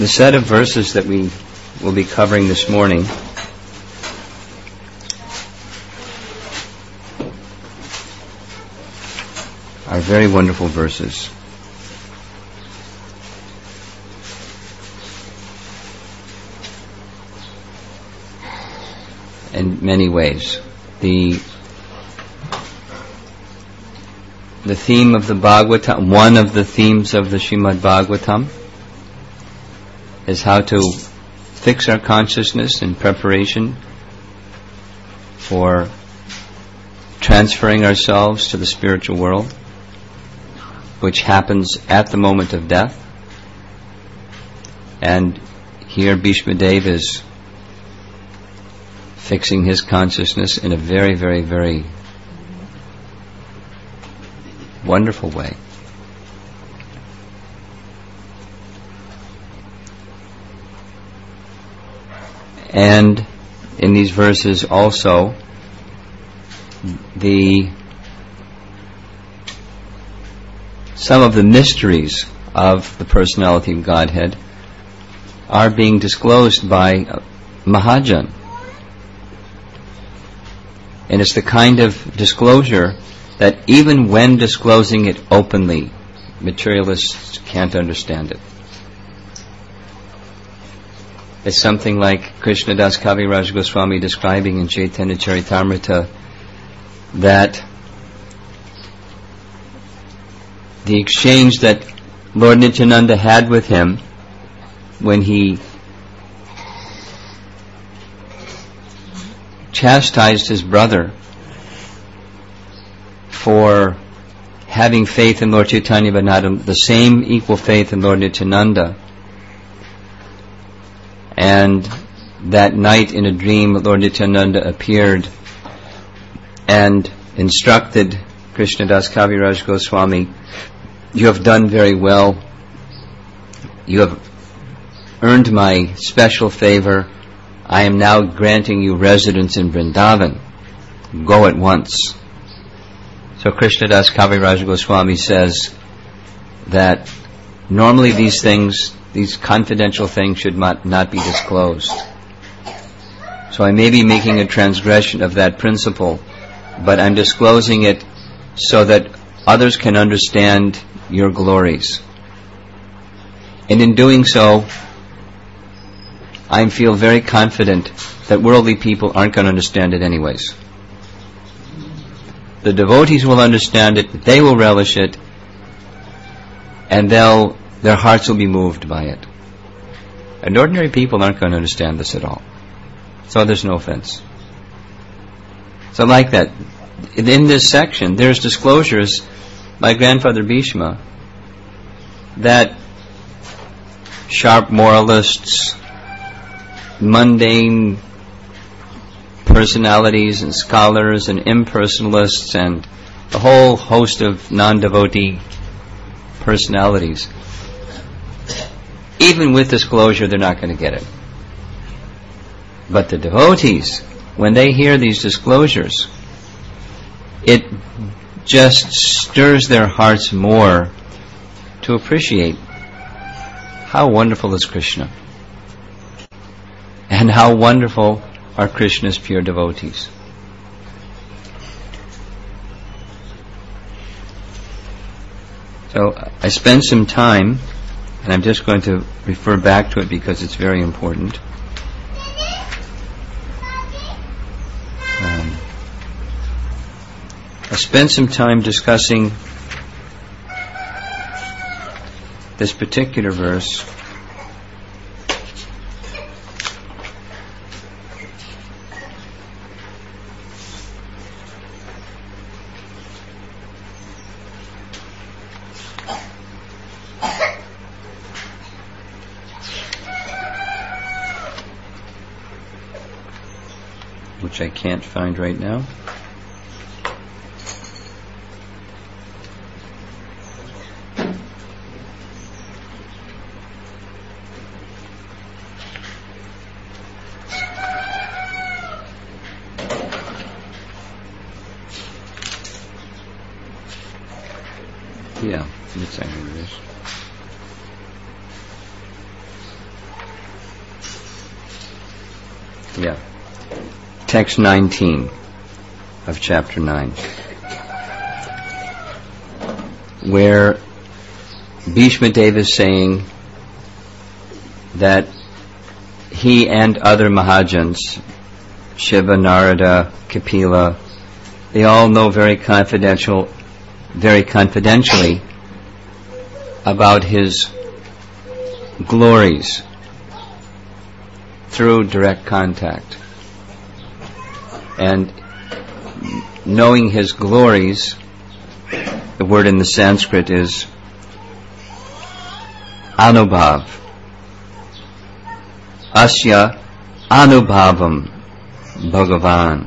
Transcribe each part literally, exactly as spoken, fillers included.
The set of verses that we will be covering this morning are very wonderful verses. In many ways. The the theme of the Bhagavatam, one of the themes of the Srimad Bhagavatam, is how to fix our consciousness in preparation for transferring ourselves to the spiritual world, which happens at the moment of death. And here Bhishma Dev is fixing his consciousness in a very, very, very wonderful way. And in these verses also, the some of the mysteries of the personality of Godhead are being disclosed by Mahajan. And it's the kind of disclosure that even when disclosing it openly, materialists can't understand it. It's something like Krishnadas Kaviraj Goswami describing in Chaitanya Charitamrita that the exchange that Lord Nityananda had with him when he chastised his brother for having faith in Lord Chaitanya but not the same equal faith in Lord Nityananda. And that night in a dream Lord Nityananda appeared and instructed Krishnadas Kaviraj Goswami, "You have done very well. You have earned my special favor. I am now granting you residence in Vrindavan. Go at once." So Krishnadas Kaviraj Goswami says that normally these things, these confidential things should not, not be disclosed. So I may be making a transgression of that principle, but I'm disclosing it so that others can understand your glories. And in doing so, I feel very confident that worldly people aren't going to understand it anyways. The devotees will understand it, they will relish it, and they'll, their hearts will be moved by it. And ordinary people aren't going to understand this at all. So there's no offense. So like that, in this section, there's disclosures by Grandfather Bhishma that sharp moralists, mundane personalities and scholars and impersonalists and a whole host of non-devotee personalities, even with disclosure, they're not going to get it. But the devotees, when they hear these disclosures, it just stirs their hearts more to appreciate how wonderful is Krishna and how wonderful are Krishna's pure devotees. So I spent some time, and I'm just going to refer back to it because it's very important. Um, I spent some time discussing this particular verse. Which I can't find right now. Yeah, it's actually this. Yeah. Text nineteen of chapter nine, where Bhishma Deva is saying that he and other Mahajans, Shiva, Narada, Kapila, they all know very confidential, very confidentially about his glories through direct contact. And knowing his glories, the word in the Sanskrit is anubhav. Asya anubhavam Bhagavan.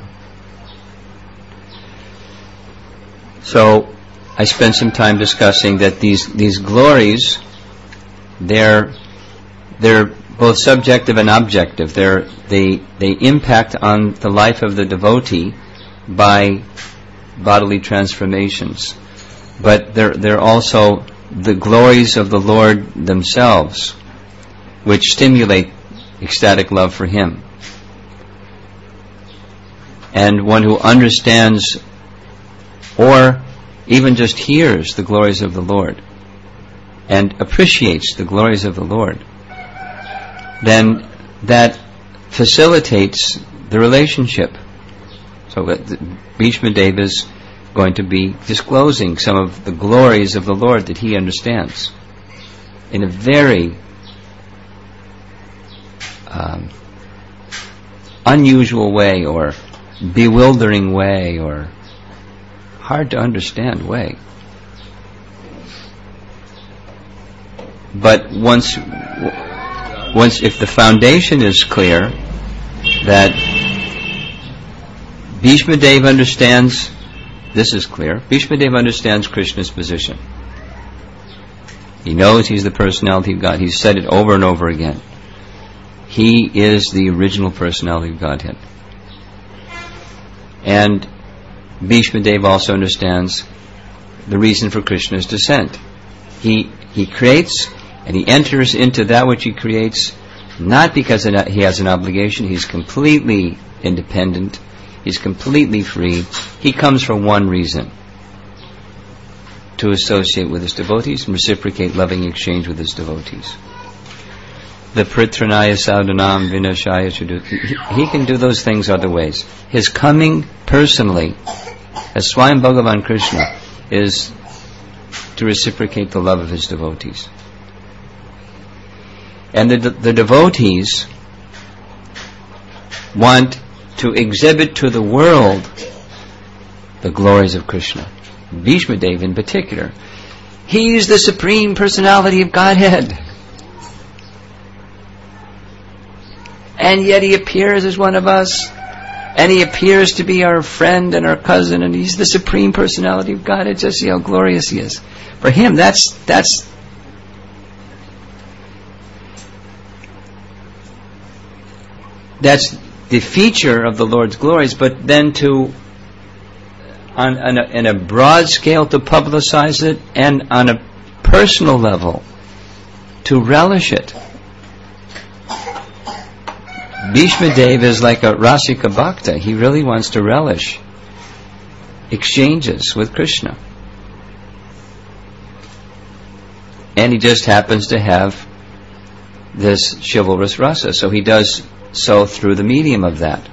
So I spent some time discussing that these these glories, they're they're both subjective and objective. They're they they impact on the life of the devotee by bodily transformations, but they're they're also the glories of the Lord themselves, which stimulate ecstatic love for Him. And one who understands or even just hears the glories of the Lord and appreciates the glories of the Lord, then that facilitates the relationship. So Bhishma Deva is going to be disclosing some of the glories of the Lord that he understands in a very um, unusual way, or bewildering way, or hard to understand way. But once, once if the foundation is clear that Bhishma Deva understands, this is clear, Bhishma Deva understands Krishna's position. He knows he's the personality of God. He's said it over and over again. He is the original personality of Godhead. And Bhishma Deva also understands the reason for Krishna's descent. He he creates and he enters into that which he creates not because he has an obligation. He's completely independent. He's completely free. He comes for one reason: to associate with his devotees and reciprocate loving exchange with his devotees. The Pritranaya Sadhanam Vinashaya Chudu. He can do those things other ways. His coming personally as Swayam Bhagavan Krishna is to reciprocate the love of his devotees. And the, the devotees want to exhibit to the world the glories of Krishna. Bhishma Deva in particular. He's the Supreme Personality of Godhead. And yet he appears as one of us. And he appears to be our friend and our cousin, and he's the Supreme Personality of Godhead. Just see how glorious he is. For him, that's that's that's the feature of the Lord's glories. But then to on, on a, in a broad scale to publicize it, and on a personal level to relish it. Bhishma Deva is like a Rasika Bhakta. He really wants to relish exchanges with Krishna. And he just happens to have this chivalrous rasa, so he does so through the medium of that.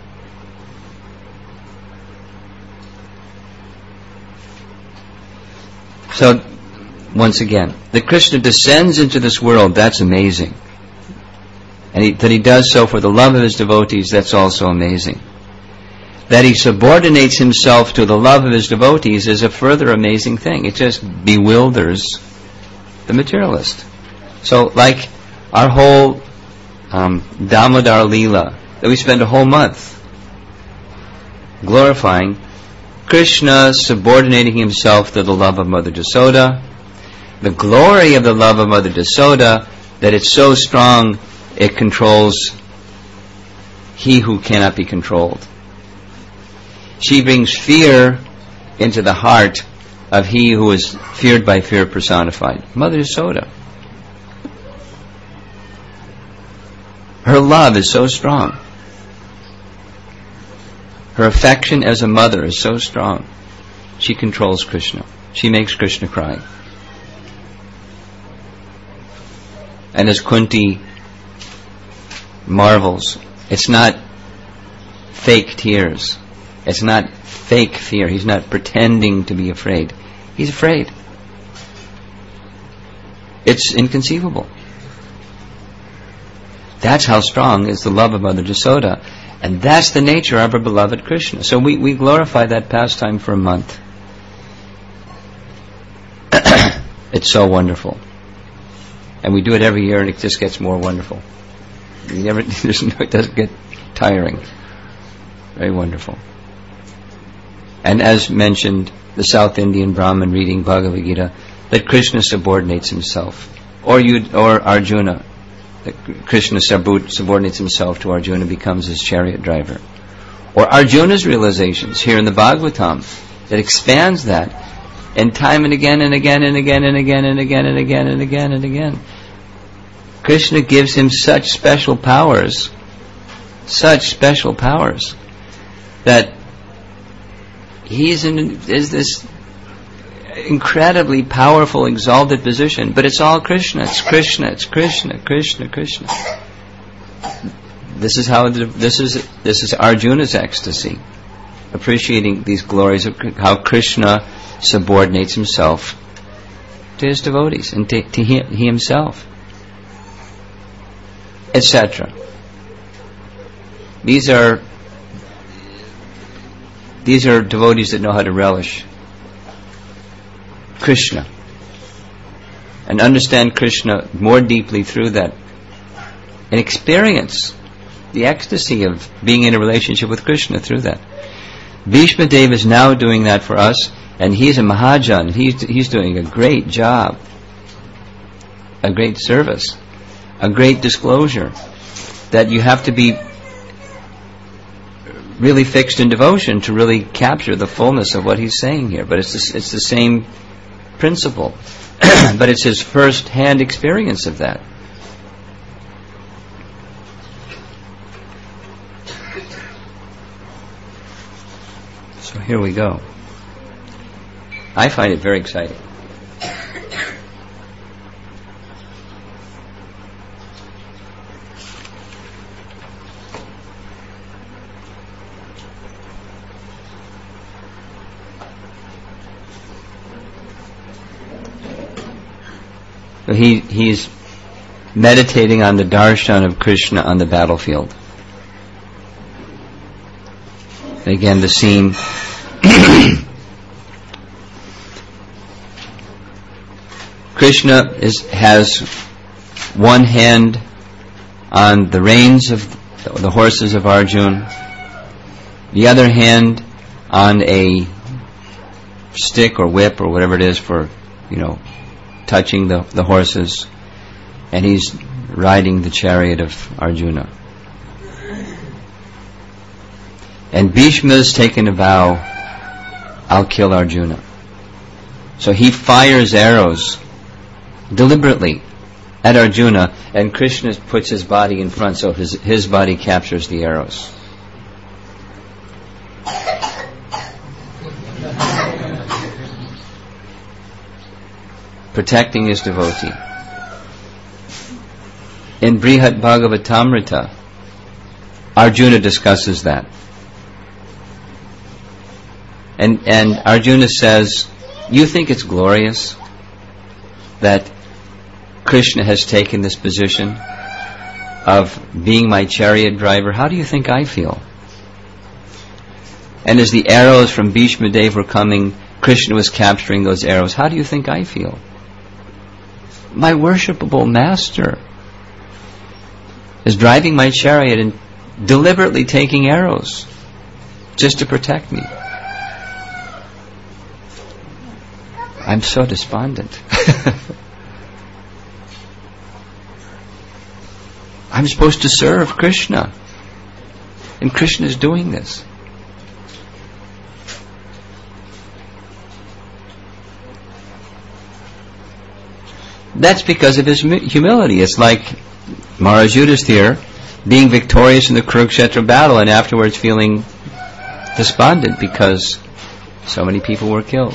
So, once again, that Krishna descends into this world, that's amazing. And he, that he does so for the love of his devotees, that's also amazing. That he subordinates himself to the love of his devotees is a further amazing thing. It just bewilders the materialist. So, like our whole um, Damodar Leela, that we spend a whole month glorifying Krishna, subordinating himself to the love of Mother Jasoda, the glory of the love of Mother Jasoda, that it's so strong it controls he who cannot be controlled. She brings fear into the heart of he who is feared by fear personified. Mother Yasoda. Her love is so strong. Her affection as a mother is so strong. She controls Krishna. She makes Krishna cry. And as Kunti marvels, it's not fake tears. It's not fake fear. He's not pretending to be afraid. He's afraid. It's inconceivable. That's how strong is the love of Mother Jasoda. And that's the nature of our beloved Krishna. So we, we glorify that pastime for a month. It's so wonderful. And we do it every year, and it just gets more wonderful. You never, there's no, it doesn't get tiring. Very wonderful. And as mentioned, the South Indian Brahmin reading Bhagavad Gita, that Krishna subordinates himself. Or you, or Arjuna. That Krishna subordinates himself to Arjuna, becomes his chariot driver. Or Arjuna's realizations here in the Bhagavatam, that expands that. And time and again and again and again and again and again and again and again and again. Krishna gives him such special powers, such special powers, that he's in is this incredibly powerful, exalted position. But it's all Krishna. It's Krishna. It's Krishna. Krishna. Krishna. This is how the, this is this is Arjuna's ecstasy, appreciating these glories of how Krishna subordinates himself to his devotees and to, to he, he himself, et cetera. These are these are devotees that know how to relish Krishna and understand Krishna more deeply through that, and experience the ecstasy of being in a relationship with Krishna through that. Bhishma Dev is now doing that for us. And he's a Mahajan. He's, he's doing a great job, a great service, a great disclosure, that you have to be really fixed in devotion to really capture the fullness of what he's saying here. But it's the, it's the same principle. But it's his first-hand experience of that. So here we go. I find it very exciting. So he he's meditating on the darshan of Krishna on the battlefield. And again, the scene. Krishna is, has one hand on the reins of the horses of Arjuna, the other hand on a stick or whip or whatever it is for, you know, touching the, the horses, and he's riding the chariot of Arjuna. And Bhishma has taken a vow, I'll kill Arjuna. So he fires arrows deliberately at Arjuna, and Krishna puts his body in front, so his, his body captures the arrows. Protecting his devotee. In Brihat Bhagavatamrita, Arjuna discusses that. And, and Arjuna says, you think it's glorious that Krishna has taken this position of being my chariot driver? How do you think I feel? And as the arrows from Bhishma Dev were coming, Krishna was capturing those arrows. How do you think I feel? My worshipable master is driving my chariot and deliberately taking arrows just to protect me. I'm so despondent. I'm supposed to serve Krishna, and Krishna is doing this. That's because of his humility. It's like Maharaj Yudhisthira being victorious in the Kurukshetra battle and afterwards feeling despondent because so many people were killed.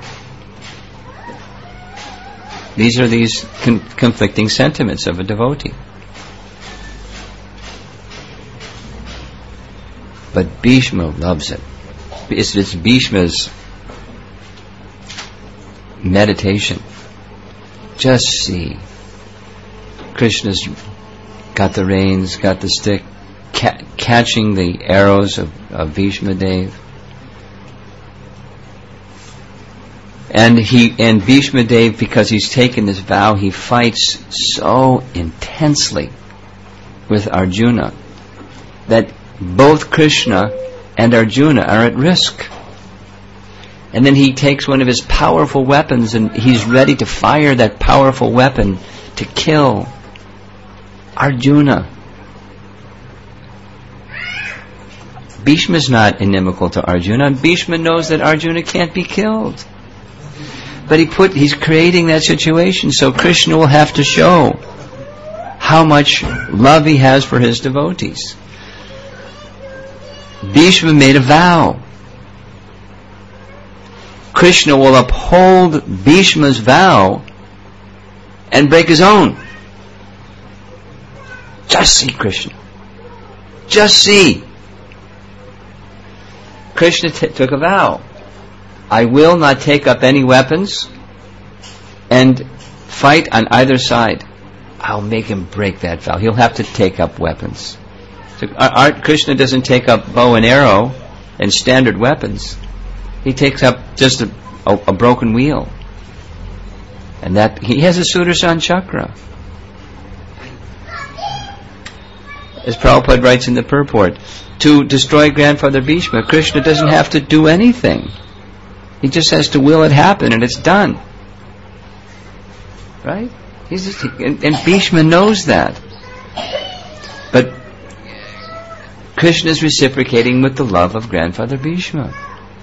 These are these con- conflicting sentiments of a devotee. But Bhishma loves it. It's, it's Bhishma's meditation. Just see. Krishna's got the reins, got the stick, ca- catching the arrows of, of Bhishma Dev. And he and Bhishma Dev, because he's taken this vow, he fights so intensely with Arjuna that both Krishna and Arjuna are at risk. And then he takes one of his powerful weapons and he's ready to fire that powerful weapon to kill Arjuna. Bhishma's not inimical to Arjuna. Bhishma knows that Arjuna can't be killed. But he put he's creating that situation so Krishna will have to show how much love he has for his devotees. Bhishma made a vow. Krishna will uphold Bhishma's vow and break his own. Just see, Krishna. Just see. Krishna t- took a vow. I will not take up any weapons and fight on either side. I'll make him break that vow. He'll have to take up weapons. So our, our, Krishna doesn't take up bow and arrow and standard weapons. He takes up just a, a, a broken wheel. And that he has a Sudarshan chakra. As Prabhupada writes in the purport, to destroy Grandfather Bhishma, Krishna doesn't have to do anything. He just has to will it happen and it's done. Right? He's just, and, and Bhishma knows that. But Krishna is reciprocating with the love of Grandfather Bhishma.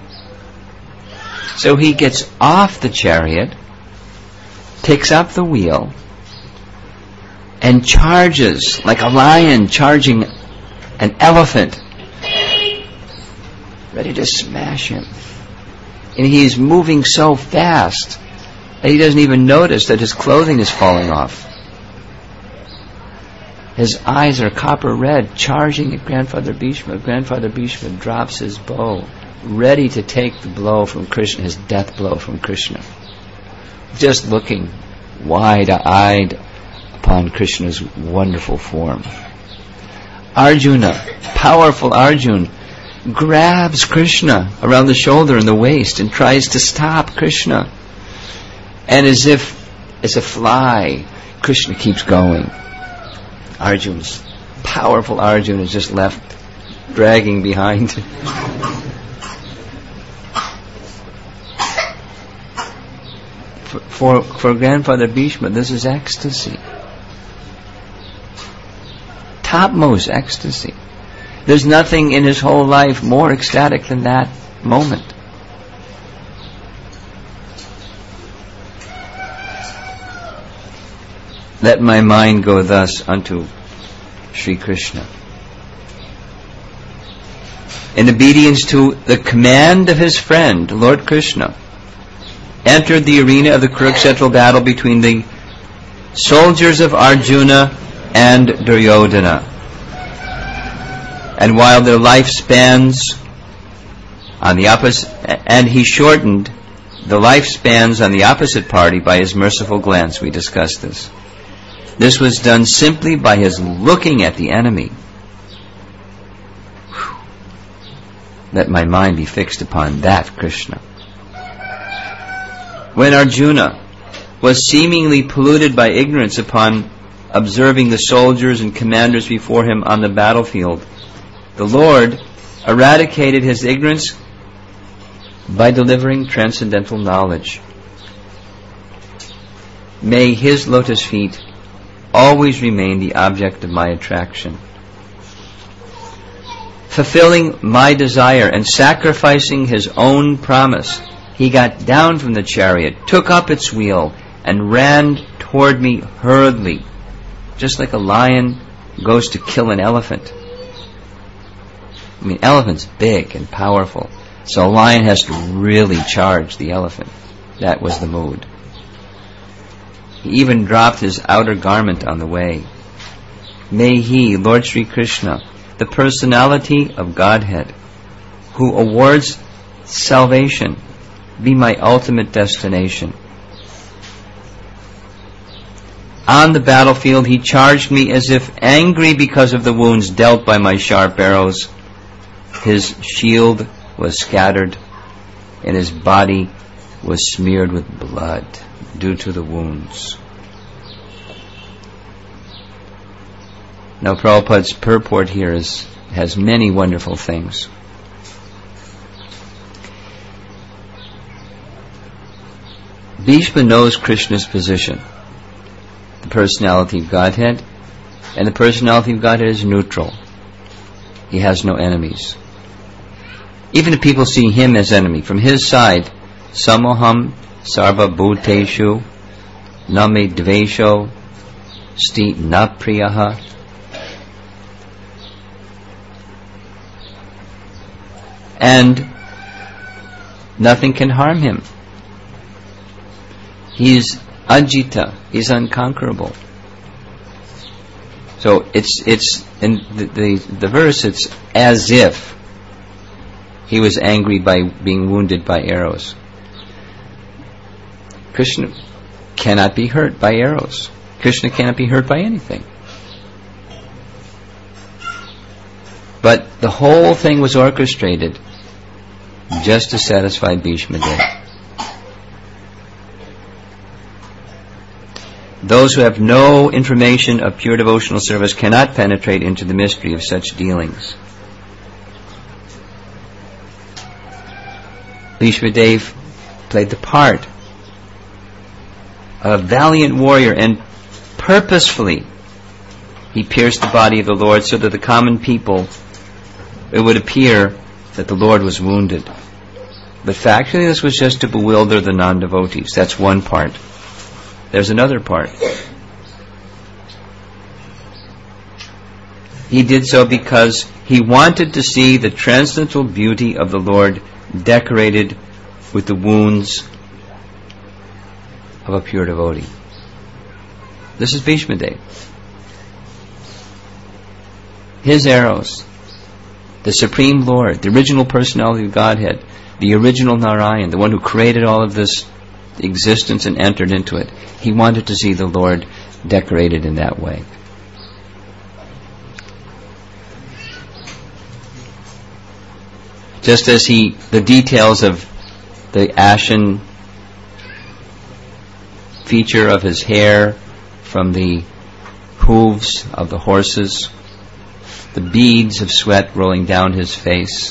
So he gets off the chariot, picks up the wheel, and charges like a lion charging an elephant, ready to smash him. And he's moving so fast that he doesn't even notice that his clothing is falling off. His eyes are copper red, charging at Grandfather Bhishma. Grandfather Bhishma drops his bow, ready to take the blow from Krishna, his death blow from Krishna. Just looking wide-eyed upon Krishna's wonderful form. Arjuna, powerful Arjuna, grabs Krishna around the shoulder and the waist and tries to stop Krishna. And as if, as a fly, Krishna keeps going. Arjuna's, powerful Arjuna is just left dragging behind. For, for, for Grandfather Bhishma, this is ecstasy. Topmost ecstasy. There's nothing in his whole life more ecstatic than that moment. Let my mind go thus unto Sri Krishna. In obedience to the command of his friend, Lord Krishna, entered the arena of the Kurukshetra battle between the soldiers of Arjuna and Duryodhana. And while their lifespans on the opposite, and he shortened the lifespans on the opposite party by his merciful glance. We discussed this. This was done simply by his looking at the enemy. Whew. Let my mind be fixed upon that Krishna. When Arjuna was seemingly polluted by ignorance upon observing the soldiers and commanders before him on the battlefield, the Lord eradicated his ignorance by delivering transcendental knowledge. May his lotus feet always remain the object of my attraction. Fulfilling my desire and sacrificing his own promise, he got down from the chariot, took up its wheel, and ran toward me hurriedly, just like a lion goes to kill an elephant. I mean, elephant's big and powerful, so a lion has to really charge the elephant. That was the mood. He even dropped his outer garment on the way. May He, Lord Sri Krishna, the personality of Godhead, who awards salvation, be my ultimate destination. On the battlefield He charged me as if angry because of the wounds dealt by my sharp arrows. His shield was scattered and His body was smeared with blood due to the wounds. Now Prabhupada's purport here is, has many wonderful things. Bhishma knows Krishna's position, the personality of Godhead, and the personality of Godhead is neutral. He has no enemies. Even if people see him as enemy, from his side, samoham sarva bhuteshu name dvesho sti na priyaha. And nothing can harm him. He is ajita, he is unconquerable. So it's it's in the, the the verse, it's as if he was angry by being wounded by arrows. Krishna cannot be hurt by arrows. Krishna cannot be hurt by anything. But the whole thing was orchestrated just to satisfy Bhishma Dev. Those who have no information of pure devotional service cannot penetrate into the mystery of such dealings. Bhishma Dev played the part of a valiant warrior, and purposefully he pierced the body of the Lord so that the common people, it would appear that the Lord was wounded. But factually this was just to bewilder the non-devotees. That's one part. There's another part. He did so because he wanted to see the transcendental beauty of the Lord decorated with the wounds of a pure devotee. This is Bhishma Dev. His arrows, the Supreme Lord, the original personality of Godhead, the original Narayan, the one who created all of this existence and entered into it, he wanted to see the Lord decorated in that way. Just as he, the details of the ashen feature of his hair from the hooves of the horses, the beads of sweat rolling down his face,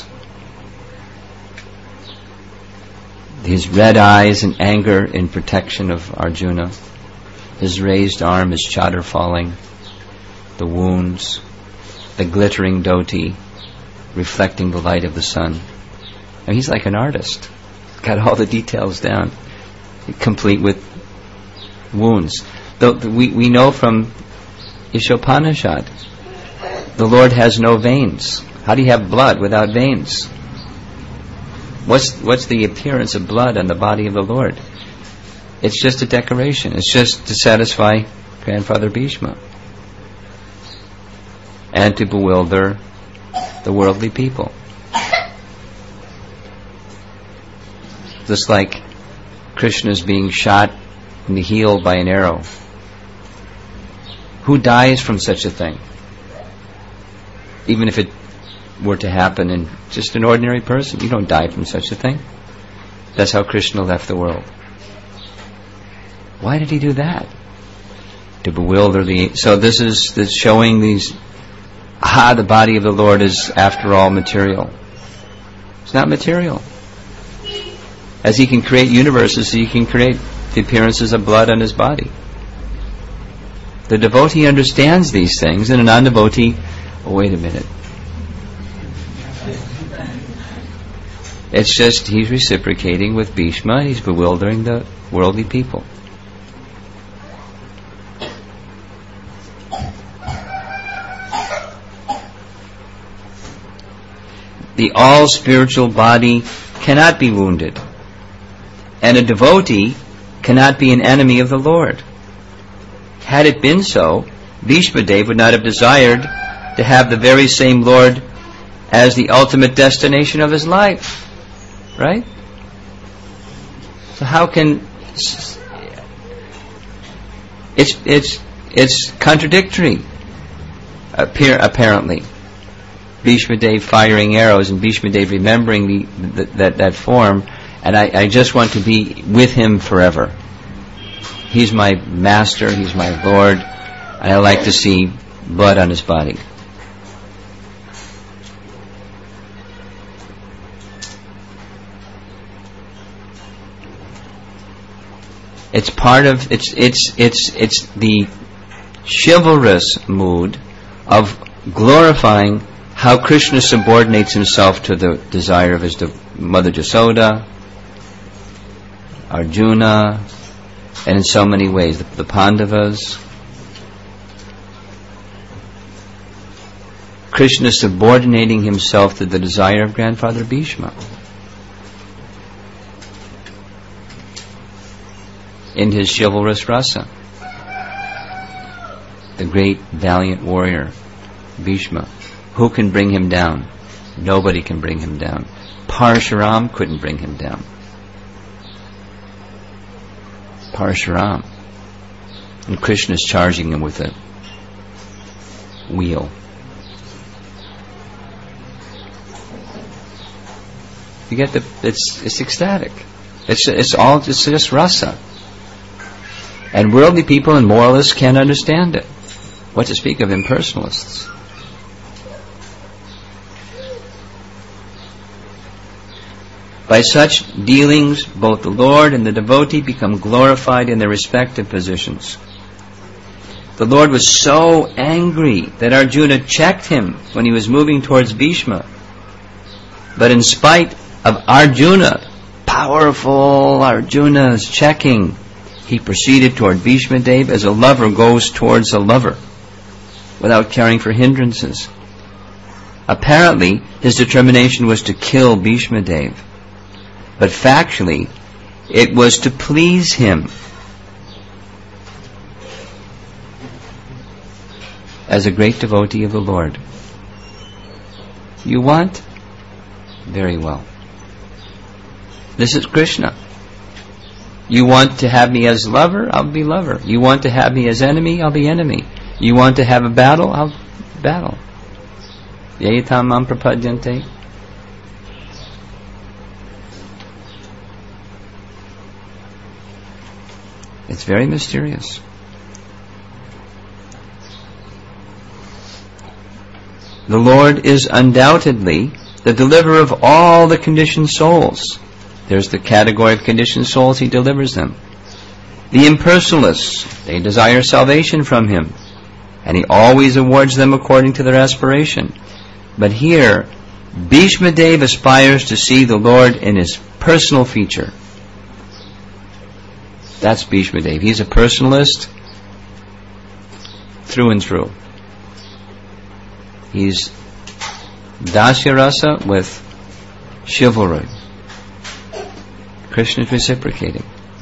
his red eyes in anger in protection of Arjuna, his raised arm, his chadar falling, the wounds, the glittering dhoti reflecting the light of the sun. Now he's like an artist, got all the details down, complete with wounds. Though we we know from Ishopanishad, the Lord has no veins. How do you have blood without veins? What's what's the appearance of blood on the body of the Lord? It's just a decoration. It's just to satisfy Grandfather Bhishma and to bewilder the worldly people. Just like Krishna's being shot in the heel by an arrow. Who dies from such a thing? Even if it were to happen in just an ordinary person, you don't die from such a thing. That's how Krishna left the world. Why did he do that? To bewilder the... So this is this showing these... Ah, the body of the Lord is after all material. It's not material. As he can create universes, he can create the appearances of blood on his body. The devotee understands these things, and a non-devotee... Oh, wait a minute. It's just he's reciprocating with Bhishma, he's bewildering the worldly people. The all-spiritual body cannot be wounded, and a devotee cannot be an enemy of the Lord. Had it been so, Bhishma Dev would not have desired to have the very same Lord as the ultimate destination of his life. Right? So how can... It's, it's, it's contradictory, appear, apparently. Bhishma Dev firing arrows and Bhishma Dev remembering the, the, that, that form, and I, I just want to be with him forever. He's my master, he's my Lord, and I like to see blood on his body. It's part of, it's, it's, it's, it's the chivalrous mood of glorifying how Krishna subordinates himself to the desire of his de- mother Jasoda, Arjuna, and in so many ways, the, the Pandavas. Krishna subordinating himself to the desire of grandfather Bhishma. In his chivalrous rasa. The great valiant warrior, Bhishma. Who can bring him down? Nobody can bring him down. Parshuram couldn't bring him down. Parshuram. And Krishna's charging him with a wheel. You get the, it's, it's ecstatic. It's, it's all, it's just rasa. And worldly people and moralists can't understand it. What to speak of impersonalists? By such dealings, both the Lord and the devotee become glorified in their respective positions. The Lord was so angry that Arjuna checked him when he was moving towards Bhishma. But in spite of Arjuna, powerful Arjuna's checking, he proceeded toward Bhishma Dev as a lover goes towards a lover, without caring for hindrances. Apparently, his determination was to kill Bhishma Dev. But factually, it was to please him. As a great devotee of the Lord. You want? Very well. This is Krishna. You want to have me as lover? I'll be lover. You want to have me as enemy? I'll be enemy. You want to have a battle? I'll battle. Yayatam mam prapadyante. It's very mysterious. The Lord is undoubtedly the deliverer of all the conditioned souls. There's the category of conditioned souls, He delivers them. The impersonalists, they desire salvation from Him, and He always awards them according to their aspiration. But here, Bhishma Dev aspires to see the Lord in His personal feature. That's Bhishma Dev. He's a personalist through and through. He's Dasya Rasa with chivalry. Krishna is reciprocating.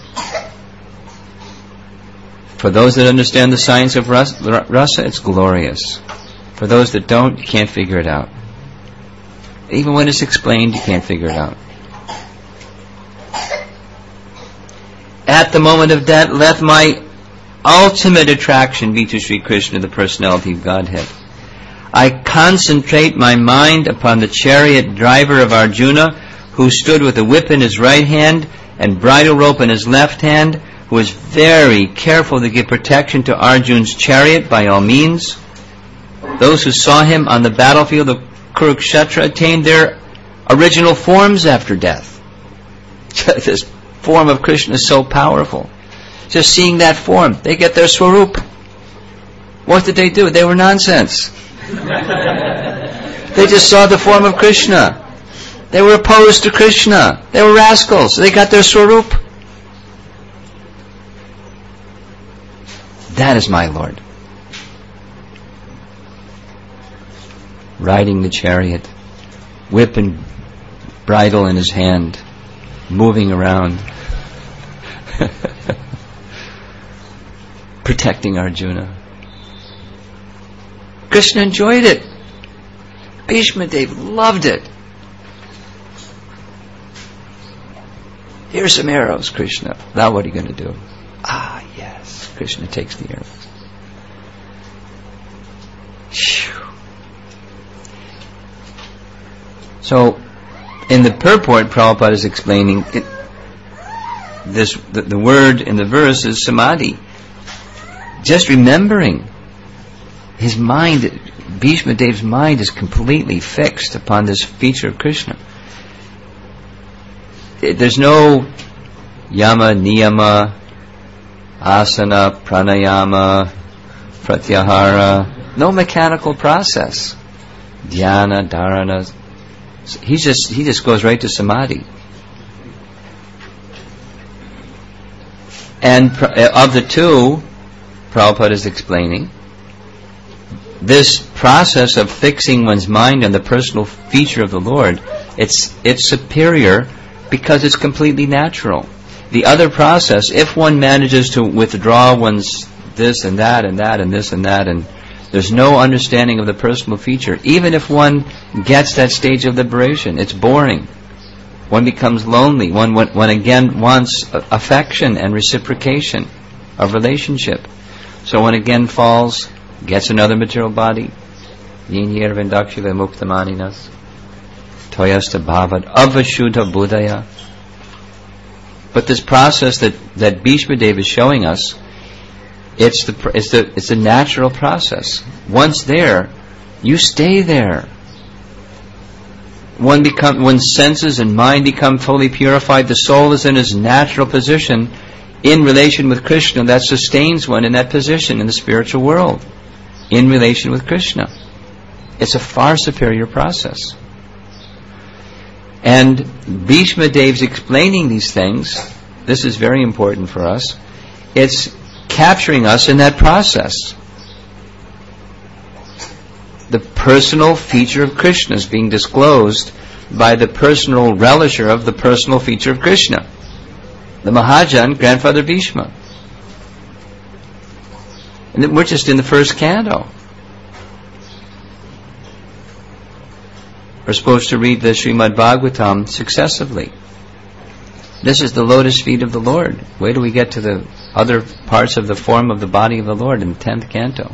For those that understand the science of rasa, rasa, it's glorious. For those that don't, you can't figure it out. Even when it's explained, you can't figure it out. At the moment of death, let my ultimate attraction be to Sri Krishna, the personality of Godhead. I concentrate my mind upon the chariot driver of Arjuna, who stood with a whip in his right hand and bridle rope in his left hand, who was very careful to give protection to Arjuna's chariot by all means. Those who saw him on the battlefield of Kurukshetra attained their original forms after death. This form of Krishna is so powerful. Just seeing that form, they get their swarup. What did they do? They were nonsense. They just saw the form of Krishna. They were opposed to Krishna. They were rascals. They got their swarup. That is my Lord. Riding the chariot, whip and bridle in his hand, moving around, protecting Arjuna. Krishna enjoyed it. Bhishma Dev loved it. Here's some arrows, Krishna. Now what are you going to do? Ah, yes. Krishna takes the arrows. So, in the purport, Prabhupada is explaining it, this. The, the word in the verse is samadhi. Just remembering. His mind, Bhishma Dev's mind is completely fixed upon this feature of Krishna. It, there's no yama, niyama, asana, pranayama, pratyahara. No mechanical process. Dhyana, dharana. He just he just goes right to samadhi. And of the two, Prabhupada is explaining, this process of fixing one's mind on the personal feature of the Lord, it's it's superior because it's completely natural. The other process, if one manages to withdraw one's this and that and that and this and that, and there's no understanding of the personal feature, even if one gets that stage of liberation, it's boring. One becomes lonely. One, one, one again wants affection and reciprocation of relationship. So one again falls, gets another material body. Yinhir vindakshila muktamaninas toyasta bhavad avashuddha buddhaya. But this process that, that Bhishma Dev is showing us, it's the it's the it's a natural process. Once there, you stay there. One become one's senses and mind become fully purified. The soul is in its natural position in relation with Krishna. That sustains one in that position in the spiritual world, in relation with Krishna. It's a far superior process. And Bhishma Dev's explaining these things. This is very important for us. It's capturing us in that process. The personal feature of Krishna is being disclosed by the personal relisher of the personal feature of Krishna, the Mahajan, Grandfather Bhishma. And then we're just in the first canto. We're supposed to read the Srimad Bhagavatam successively. This is the lotus feet of the Lord. Wait till we get to the other parts of the form of the body of the Lord in the tenth canto.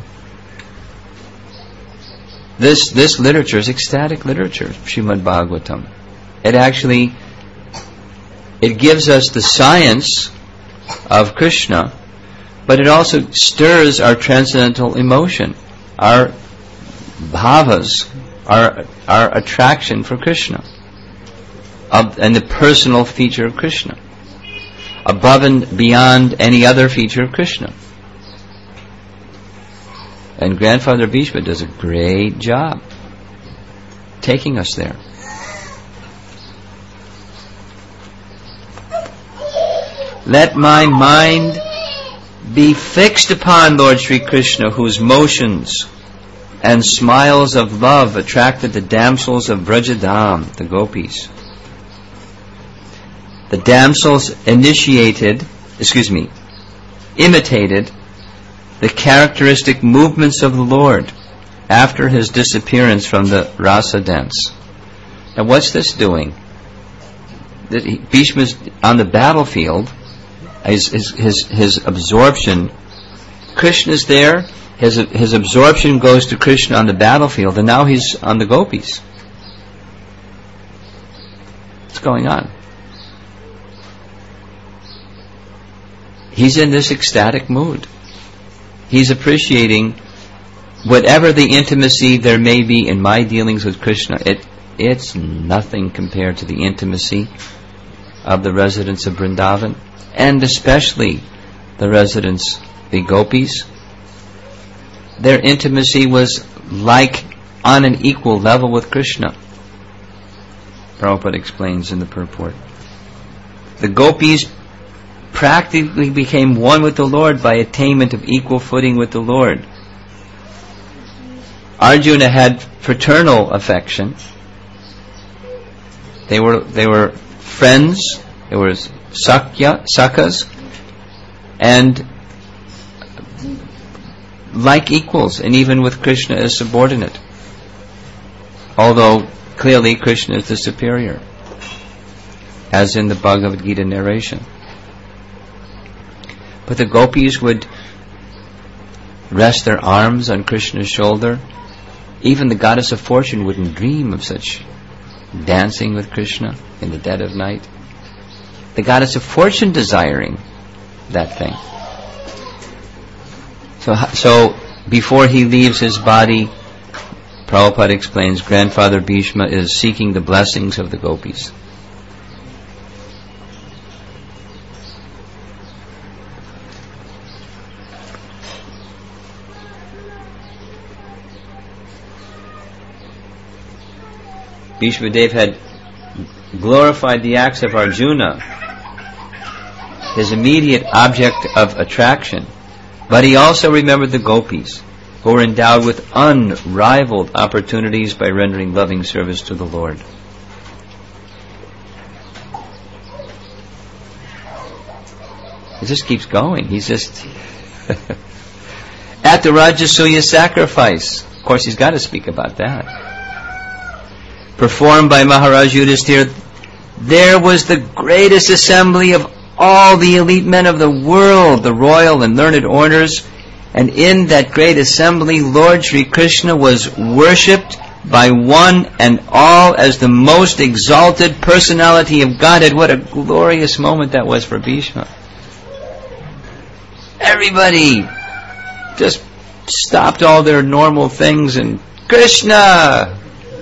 This this literature is ecstatic literature, Srimad Bhagavatam. It actually it gives us the science of Krishna, but it also stirs our transcendental emotion, our bhavas, our our attraction for Krishna, of, and the personal feature of Krishna, above and beyond any other feature of Krishna. And Grandfather Bhishma does a great job taking us there. Let my mind be fixed upon Lord Sri Krishna, whose motions and smiles of love attracted the damsels of Vrajadam, the gopis. The damsels initiated, excuse me, imitated the characteristic movements of the Lord after His disappearance from the rasa dance. Now what's this doing? Bhishma's on the battlefield, his, his, his, his absorption, Krishna's there, his, his absorption goes to Krishna on the battlefield, and now he's on the gopis. What's going on? He's in this ecstatic mood. He's appreciating whatever the intimacy there may be in my dealings with Krishna. It it's nothing compared to the intimacy of the residents of Vrindavan, and especially the residents, the gopis. Their intimacy was like on an equal level with Krishna. Prabhupada explains in the purport. The gopis practically became one with the Lord by attainment of equal footing with the Lord. Arjuna had fraternal affection, They were they were friends. They were sakya, sakas, and like equals, and even with Krishna as subordinate. Although clearly Krishna is the superior, as in the Bhagavad Gita narration. But the gopis would rest their arms on Krishna's shoulder. Even the goddess of fortune wouldn't dream of such dancing with Krishna in the dead of night. The goddess of fortune desiring that thing. So, so before he leaves his body, Prabhupada explains, Grandfather Bhishma is seeking the blessings of the gopis. Bhishma Dev had glorified the acts of Arjuna, his immediate object of attraction, but he also remembered the gopis, who were endowed with unrivaled opportunities by rendering loving service to the Lord. It just keeps going. He's just... At the Rajasuya sacrifice, of course he's got to speak about that, performed by Maharaj Yudhisthira, there was the greatest assembly of all the elite men of the world, the royal and learned orners, and in that great assembly Lord Sri Krishna was worshipped by one and all as the most exalted personality of Godhead. What a glorious moment that was for Bhishma. Everybody just stopped all their normal things and Krishna!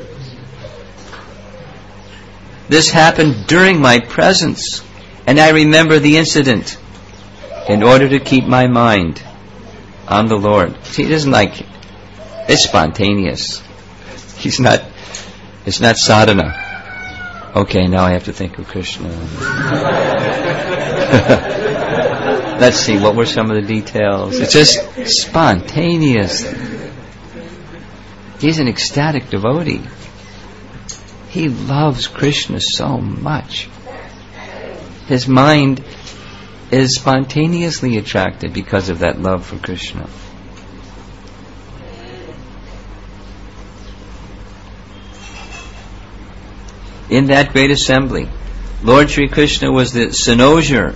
This happened during my presence, and I remember the incident in order to keep my mind on the Lord. See, it isn't like, it's spontaneous. He's not, it's not sadhana. Okay, now I have to think of Krishna. Let's see, what were some of the details? It's just spontaneous. He's an ecstatic devotee. He loves Krishna so much. His mind is spontaneously attracted because of that love for Krishna. In that great assembly, Lord Sri Krishna was the cynosure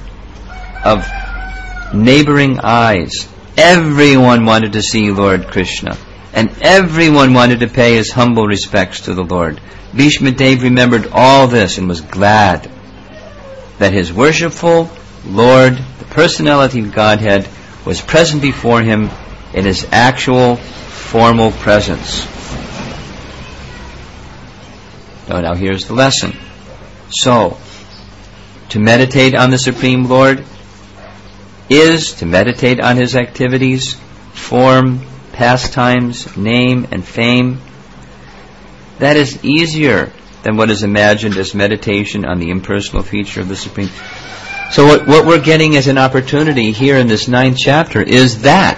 of neighboring eyes. Everyone wanted to see Lord Krishna, and everyone wanted to pay his humble respects to the Lord. Bhishma Dev remembered all this and was glad that his worshipful Lord, the personality of Godhead, was present before him in his actual formal presence. Oh, now here's the lesson. So, to meditate on the Supreme Lord is to meditate on his activities, form, pastimes, name, and fame. That is easier than what is imagined as meditation on the impersonal feature of the Supreme. So what, what we're getting as an opportunity here in this ninth chapter is that.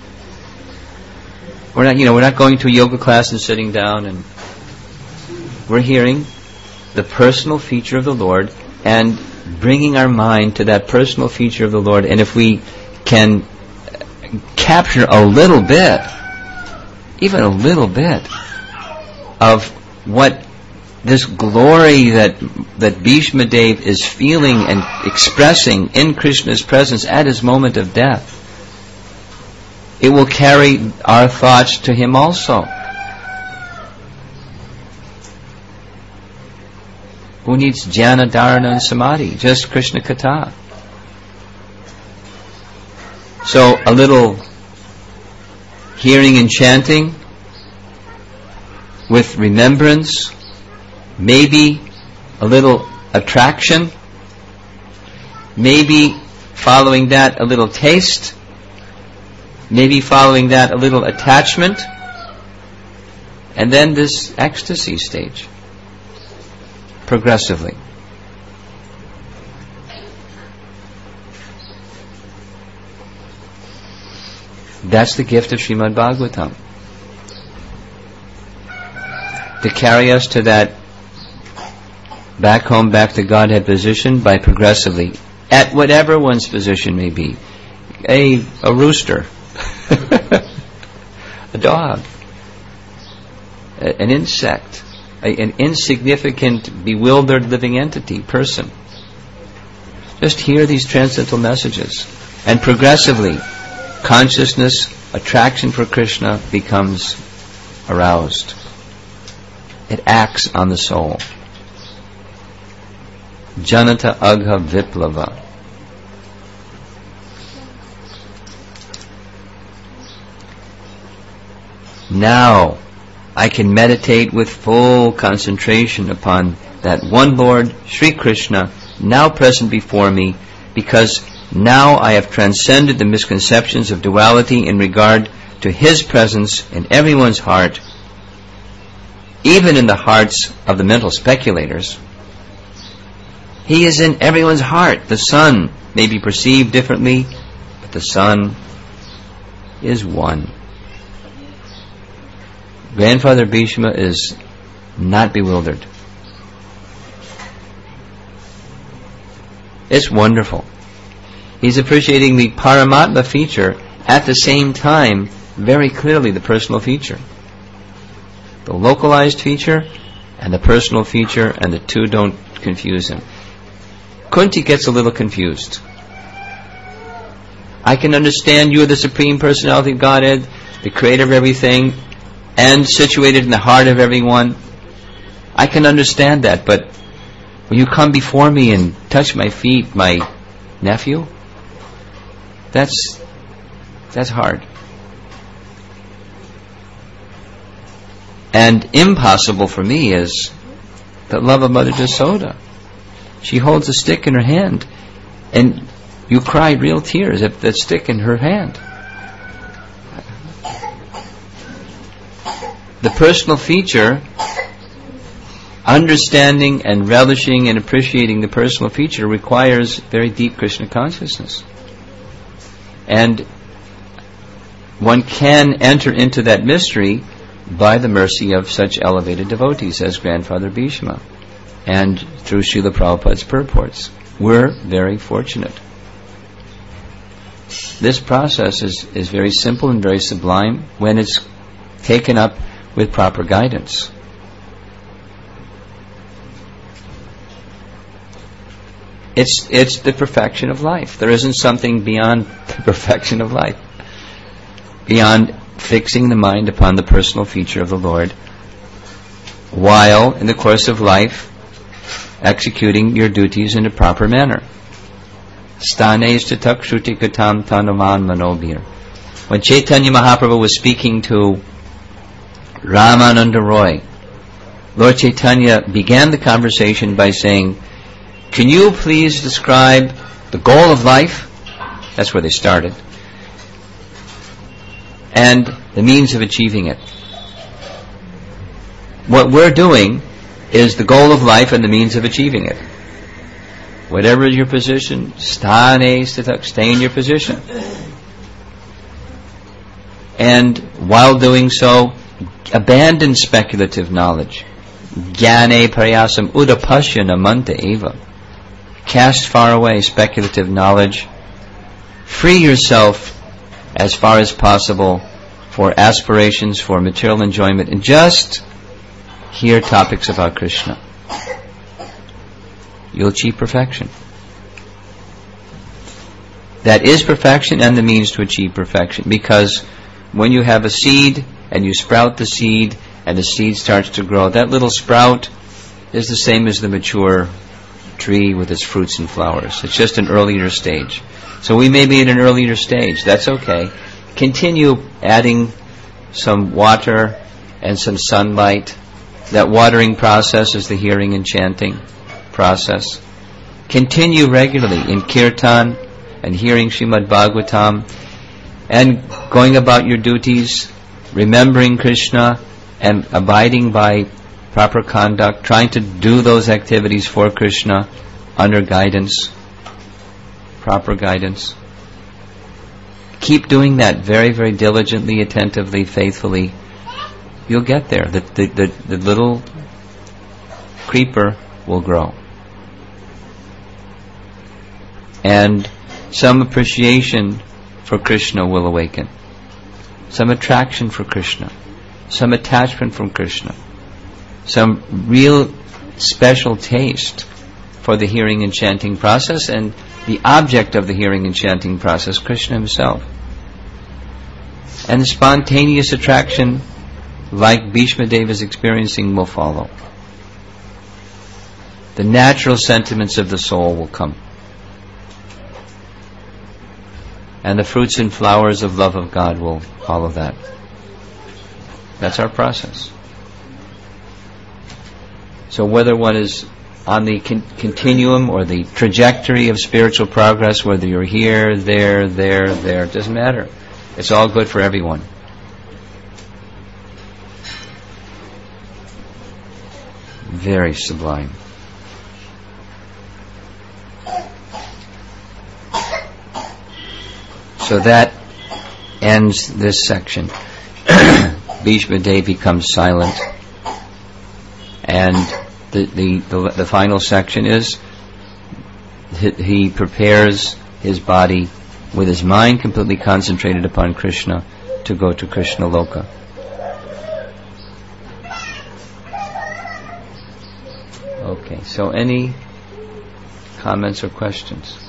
We're not, you know, we're not going to a yoga class and sitting down, and we're hearing the personal feature of the Lord and bringing our mind to that personal feature of the Lord. And if we can capture a little bit, even a little bit, of what this glory that that Bhishma Dev is feeling and expressing in Krishna's presence at his moment of death, it will carry our thoughts to him also. Who needs jnana, dharana, and samadhi? Just Krishna Katha. So a little hearing and chanting with remembrance, maybe a little attraction, maybe following that a little taste, maybe following that a little attachment, and then this ecstasy stage, progressively. That's the gift of Srimad Bhagavatam. To carry us to that back home, back to Godhead position by progressively, at whatever one's position may be. A, a rooster, a dog, a, an insect, a, an insignificant, bewildered living entity, person. Just hear these transcendental messages, and progressively, consciousness, attraction for Krishna becomes aroused. It acts on the soul. Janata Agha Viplava. Now I can meditate with full concentration upon that one Lord, Sri Krishna, now present before me, because now I have transcended the misconceptions of duality in regard to His presence in everyone's heart, even in the hearts of the mental speculators. He is in everyone's heart. The sun may be perceived differently, but the sun is one. Grandfather Bhishma is not bewildered. It's wonderful. He's appreciating the Paramatma feature, at the same time, very clearly the personal feature. The localized feature and the personal feature, and the two don't confuse him. Kunti gets a little confused. I can understand you are the Supreme Personality of Godhead, the creator of everything, and situated in the heart of everyone. I can understand that, but will you come before me and touch my feet, my nephew? That's that's hard. And impossible for me is the love of Mother Jasoda. She holds a stick in her hand, and you cry real tears at that stick in her hand. The personal feature, understanding and relishing and appreciating the personal feature, requires very deep Krishna consciousness. And one can enter into that mystery by the mercy of such elevated devotees as Grandfather Bhishma, and through Srila Prabhupada's purports. We're very fortunate. This process is, is very simple and very sublime when it's taken up with proper guidance. It's it's the perfection of life. There isn't something beyond the perfection of life, beyond fixing the mind upon the personal feature of the Lord, while in the course of life executing your duties in a proper manner. Stanes tatak shruti katam tanuman manobir. When Chaitanya Mahaprabhu was speaking to Ramananda Roy, Lord Chaitanya began the conversation by saying, "Can you please describe the goal of life?" That's where they started. And the means of achieving it. What we're doing is the goal of life and the means of achieving it. Whatever is your position, stane statak, stay in your position. And while doing so, abandon speculative knowledge. Jnane parayasam udapasya namanta eva. Cast far away speculative knowledge. Free yourself as far as possible for aspirations for material enjoyment, and just hear topics about Krishna. You'll achieve perfection. That is perfection and the means to achieve perfection, because when you have a seed and you sprout the seed and the seed starts to grow, that little sprout is the same as the mature tree with its fruits and flowers. It's just an earlier stage. So we may be in an earlier stage. That's okay. Continue adding some water and some sunlight. That watering process is the hearing and chanting process. Continue regularly in kirtan and hearing Srimad Bhagavatam and going about your duties, remembering Krishna and abiding by proper conduct, trying to do those activities for Krishna under guidance, proper guidance. Keep doing that very, very diligently, attentively, faithfully. You'll get there. The, the, the, the little creeper will grow. And some appreciation for Krishna will awaken. Some attraction for Krishna. Some attachment from Krishna. Some real special taste for the hearing and chanting process, and the object of the hearing and chanting process, Krishna himself. And the spontaneous attraction, like Bhishma Deva is experiencing, will follow. The natural sentiments of the soul will come. And the fruits and flowers of love of God will follow that. That's our process. So whether one is on the con- continuum or the trajectory of spiritual progress, whether you're here, there, there, there, it doesn't matter. It's all good for everyone. Very sublime. So that ends this section. Bhishma Deva becomes silent, and the, the the the final section is he, he prepares his body with his mind completely concentrated upon Krishna to go to Krishna Loka. Okay, so any comments or questions?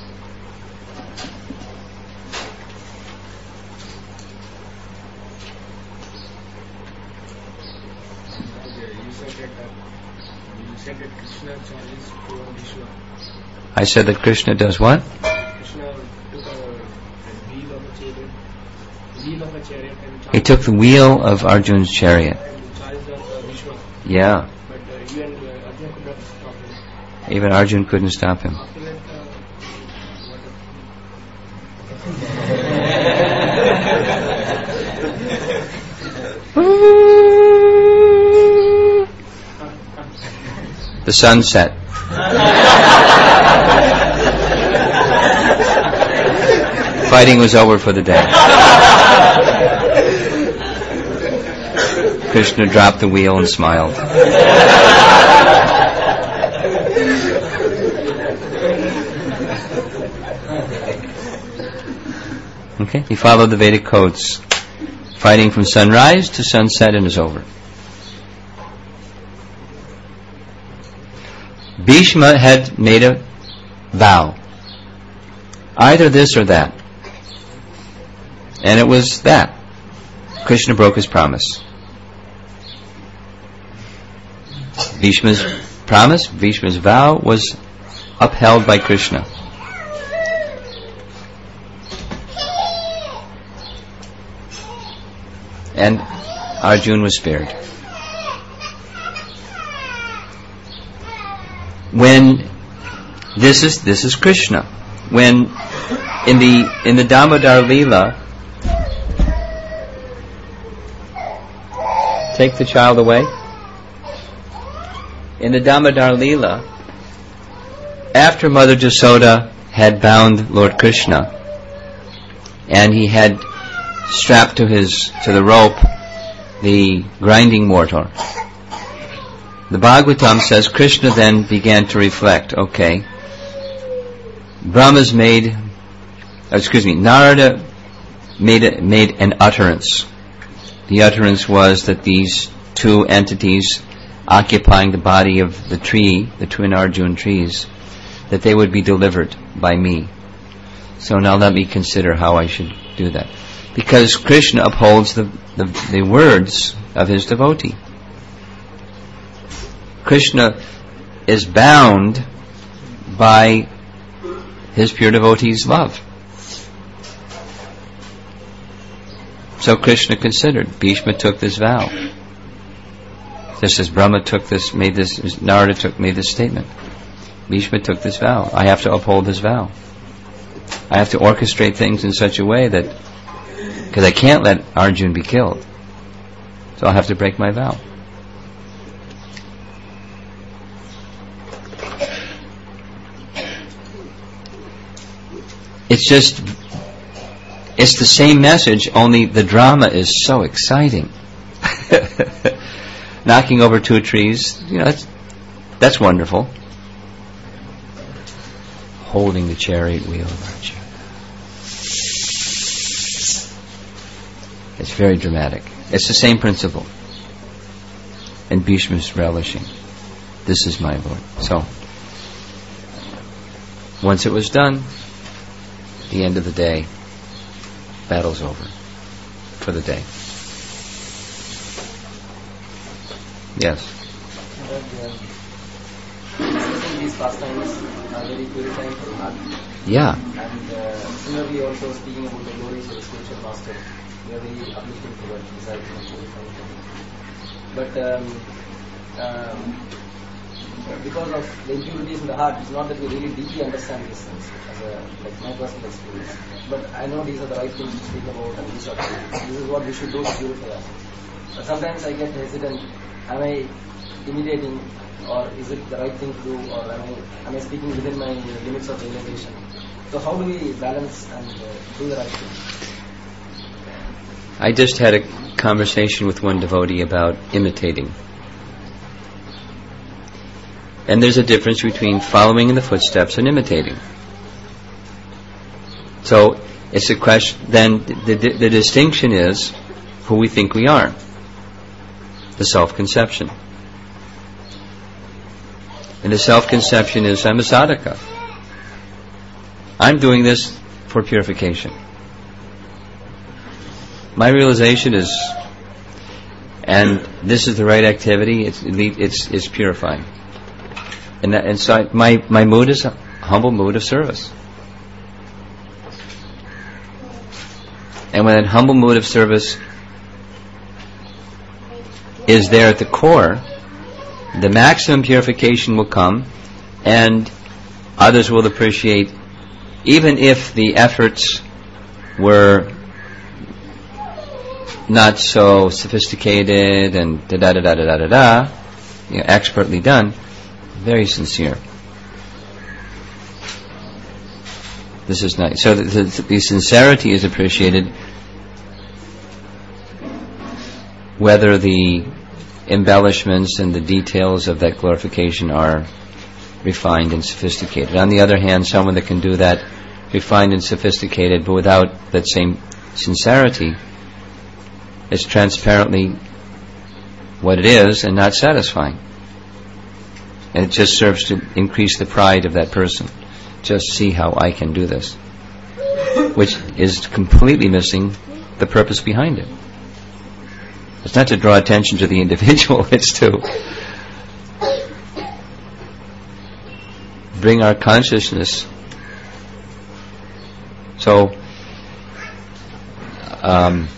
I said that Krishna does what? Krishna took a, a wheel of a chariot, wheel of a chariot and he took the wheel of Arjun's chariot. And charged up uh, Vishwa. Yeah. But uh, even uh, Arjun could not stop him. Even Arjun couldn't stop him. After that, uh, The sunset. Fighting was over for the day. Krishna dropped the wheel and smiled. Okay, he followed the Vedic codes. Fighting from sunrise to sunset and is over. Bhishma had made a vow. Either this or that. And it was that. Krishna broke his promise. Bhishma's promise, Bhishma's vow was upheld by Krishna. And Arjun was spared. When this is this is Krishna. When in the in the Damodar Leela, take the child away. In the Damodar Leela, after Mother Jasoda had bound Lord Krishna, and he had strapped to his to the rope the grinding mortar, the Bhagavatam says Krishna then began to reflect. Okay, Brahma's made, excuse me, Narada made a, made an utterance. The utterance was that these two entities occupying the body of the tree, the twin Arjun trees, that they would be delivered by me. So now let me consider how I should do that. Because Krishna upholds the, the, the words of his devotee. Krishna is bound by his pure devotee's love. So Krishna considered. Bhishma took this vow. Just as Brahma took this, made this, Narada took, made this statement. Bhishma took this vow. I have to uphold this vow. I have to orchestrate things in such a way that, because I can't let Arjun be killed. So I'll have to break my vow. It's just, it's the same message, only the drama is so exciting. Knocking over two trees, you know, that's, that's wonderful. holding the chariot wheel of Arjuna. It's very dramatic. It's the same principle. And Bhishma's relishing. This is my Lord. So, once it was done, at the end of the day, battle's over for the day. Yes. These pastimes are very purifying for the heart. Yeah. And uh, similarly, also speaking about the glories of the spiritual master, they are very uplifting for the disciple and purifying for them. But um, um, because of the impurities in the heart, it's not that we really deeply understand these things as a, like my personal experience. But I know these are the right things to speak about, and these are this is what we should do to purify ourselves. But sometimes I get hesitant. Am I imitating, or is it the right thing to do, or am I, am I speaking within my limits of realization? So how do we balance and uh, do the right thing? I just had a conversation with one devotee about imitating. And there's a difference between following in the footsteps and imitating. So it's a question, then the, the, the distinction is who we think we are. The self-conception. And the self-conception is, I'm a sadhaka. I'm doing this for purification. My realization is, and this is the right activity, it's it's, it's purifying. And, that, and so I, my, my mood is a humble mood of service. And when that humble mood of service is there at the core, the maximum purification will come, and others will appreciate, even if the efforts were not so sophisticated and da da da da da da da, you know, expertly done, very sincere. This is nice. So the, the, the sincerity is appreciated, whether the embellishments and the details of that glorification are refined and sophisticated. On the other hand, someone that can do that refined and sophisticated but without that same sincerity is transparently what it is and not satisfying. And it just serves to increase the pride of that person. Just see how I can do this. Which is completely missing the purpose behind it. It's not to draw attention to the individual, it's to bring our consciousness. So, um,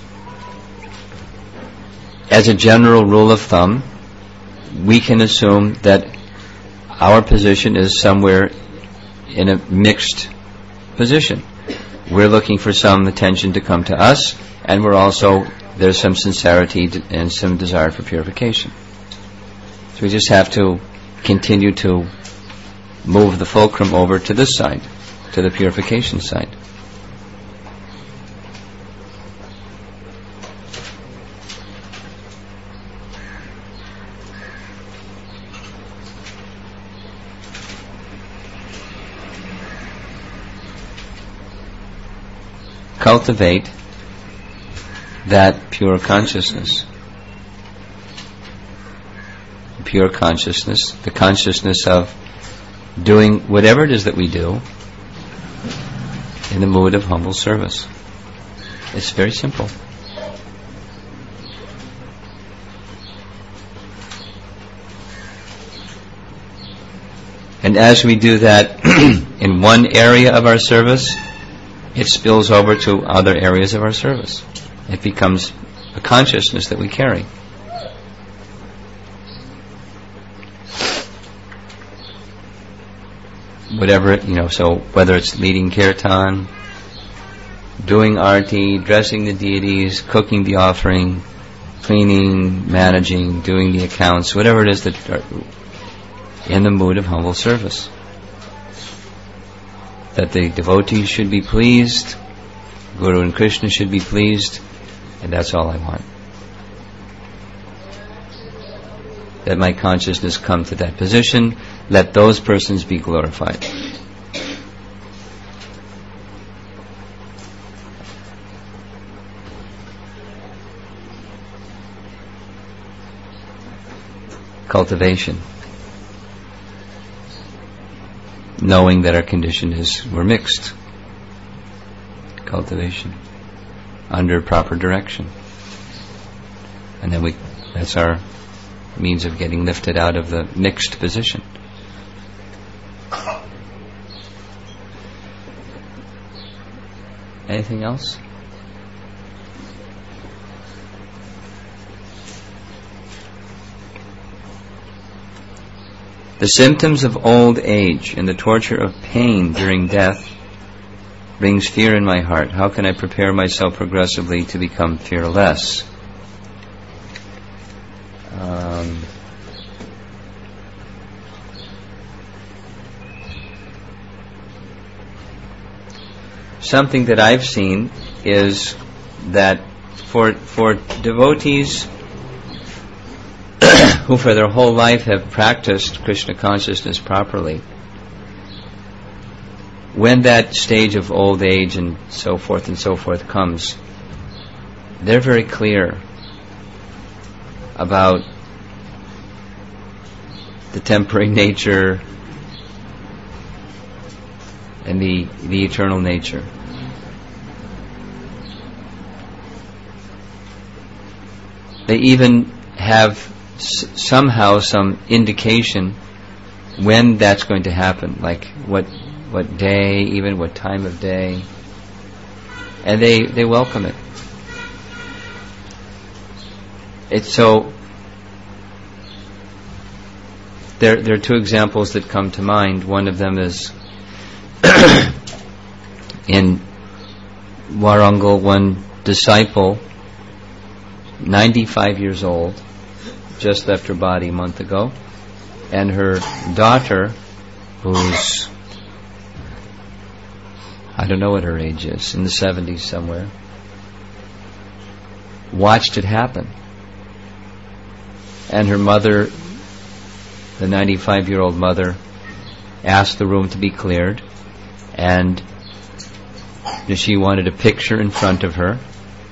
as a general rule of thumb, we can assume that our position is somewhere in a mixed position. We're looking for some attention to come to us, and we're also, there's some sincerity and some desire for purification. So we just have to continue to move the fulcrum over to this side, to the purification side. Cultivate that pure consciousness. Pure consciousness, the consciousness of doing whatever it is that we do in the mood of humble service. It's very simple. And as we do that in one area of our service, it spills over to other areas of our service. It becomes a consciousness that we carry. Whatever, you know, so whether it's leading kirtan, doing arti, dressing the deities, cooking the offering, cleaning, managing, doing the accounts, whatever it is that are in the mood of humble service. That the devotees should be pleased, Guru and Krishna should be pleased, and that's all I want. That my consciousness come to that position, let those persons be glorified. cultivation. Knowing that our condition is, we're mixed. Cultivation. Under proper direction. And then we, that's our means of getting lifted out of the mixed position. Anything else? The symptoms of old age and the torture of pain during death brings fear in my heart. How can I prepare myself progressively to become fearless? Um, something that I've seen is that for for devotees who for their whole life have practiced Krishna consciousness properly, when that stage of old age and so forth and so forth comes, they're very clear about the temporary nature and the the eternal nature. They even have s- somehow some indication when that's going to happen, like what what day, even what time of day, and they they welcome it. It's so. There there are two examples that come to mind. One of them is in Warangal, one disciple, ninety-five years old, just left her body a month ago, and her daughter, who's, I don't know what her age is, in the seventies somewhere, watched it happen. And her mother, the ninety-five-year-old mother, asked the room to be cleared, and she wanted a picture in front of her.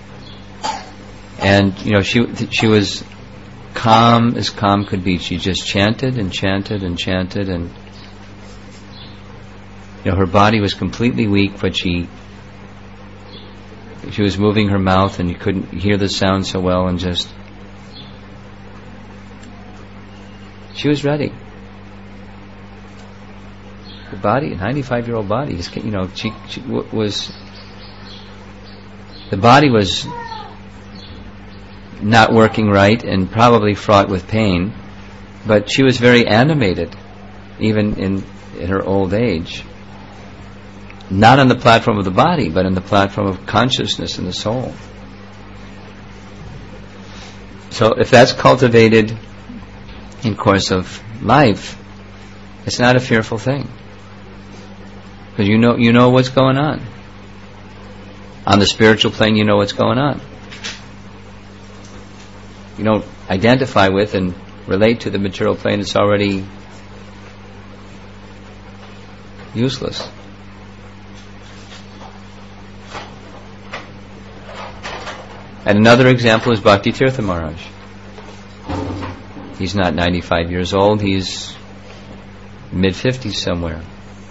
And, you know, she she was calm as calm could be. She just chanted and chanted and chanted, and, you know, her body was completely weak, but she she was moving her mouth, and you couldn't hear the sound so well, and just she was ready. The body, a ninety-five-year-old body, is, you know, she, she w- was the body was not working right and probably fraught with pain, but she was very animated, even in, in her old age. Not on the platform of the body, but on the platform of consciousness and the soul. So if that's cultivated in course of life, it's not a fearful thing, because you know you know what's going on. On the spiritual plane, you know what's going on. You don't identify with and relate to the material plane. It's already useless. And another example is Bhakti Tirtha Maharaj. He's not ninety-five years old. He's mid-fifties somewhere.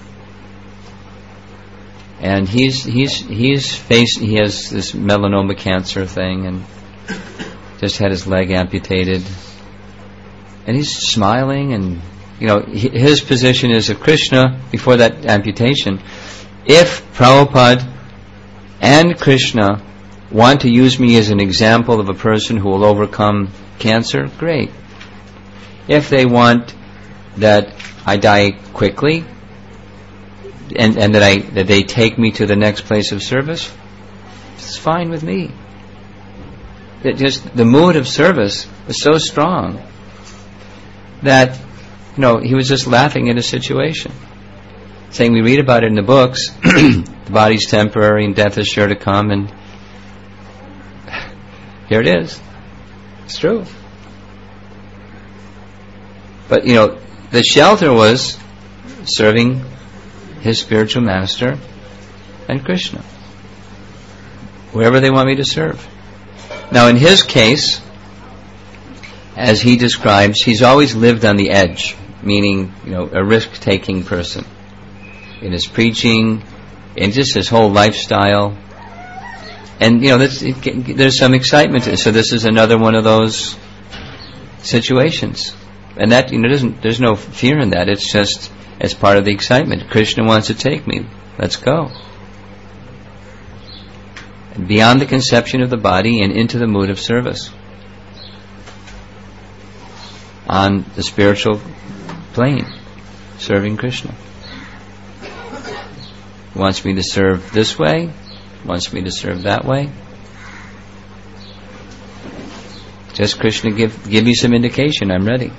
And he's he's he's faced. He has this melanoma cancer thing, and just had his leg amputated. And he's smiling, and, you know, his position is of Krishna before that amputation. If Prabhupada and Krishna want to use me as an example of a person who will overcome cancer, great. If they want that I die quickly, and, and that I that they take me to the next place of service, it's fine with me. That just the mood of service was so strong that, you know, he was just laughing at his situation, saying, we read about it in the books, the body's temporary and death is sure to come, and here it is. It's true. But, you know, the shelter was serving his spiritual master and Krishna, wherever they want me to serve. Now, in his case, as he describes, he's always lived on the edge, meaning, you know, a risk-taking person in his preaching, in just his whole lifestyle. And, you know, that's, it, there's some excitement to it. So this is another one of those situations. And that, you know, doesn't, there's no fear in that. It's just as part of the excitement. Krishna wants to take me. Let's go. Beyond the conception of the body and into the mood of service. On the spiritual plane, serving Krishna. He wants me to serve this way, wants me to serve that way. Just Krishna give give me some indication, I'm ready.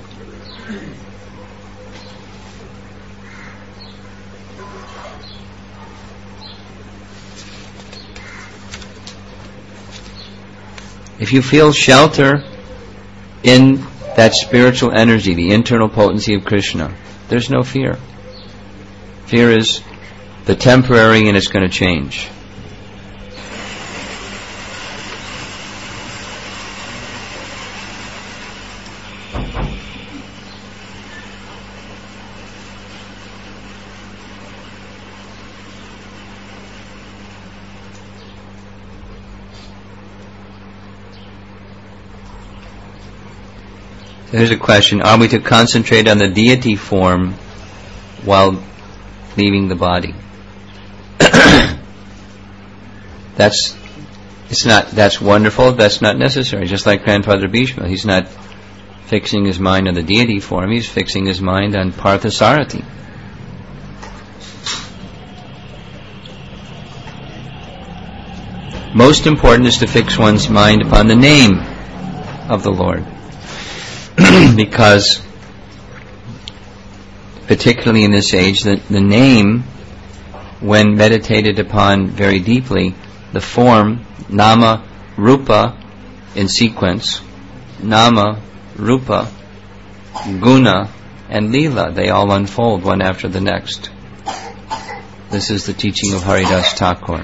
If you feel shelter in that spiritual energy, the internal potency of Krishna, there's no fear. Fear is the temporary and it's going to change. Here's a question. Are we to concentrate on the deity form while leaving the body? That's it's not that's wonderful, that's not necessary. Just like Grandfather Bhishma, he's not fixing his mind on the deity form, he's fixing his mind on Parthasarathi. Most important is to fix one's mind upon the name of the Lord. Because, particularly in this age, the, the name, when meditated upon very deeply, the form, nama, rupa, in sequence, nama, rupa, guna, and lila, they all unfold one after the next. This is the teaching of Haridas Thakur.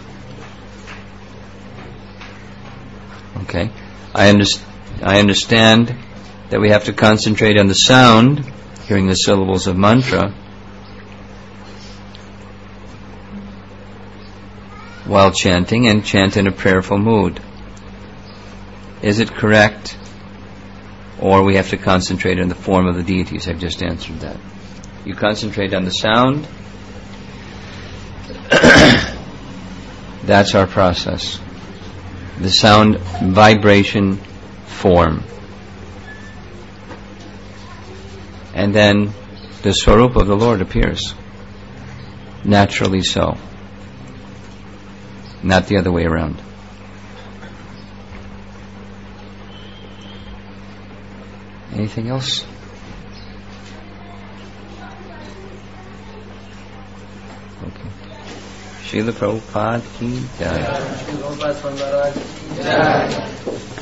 Okay, I, under- I understand that we have to concentrate on the sound, hearing the syllables of mantra, while chanting, and chant in a prayerful mood. Is it correct? Or we have to concentrate on the form of the deities? I've just answered that. You concentrate on the sound. That's our process. The sound, vibration, form. And then the Swarupa of the Lord appears. Naturally so. Not the other way around. Anything else? Okay. Srila Prabhupada ki jai.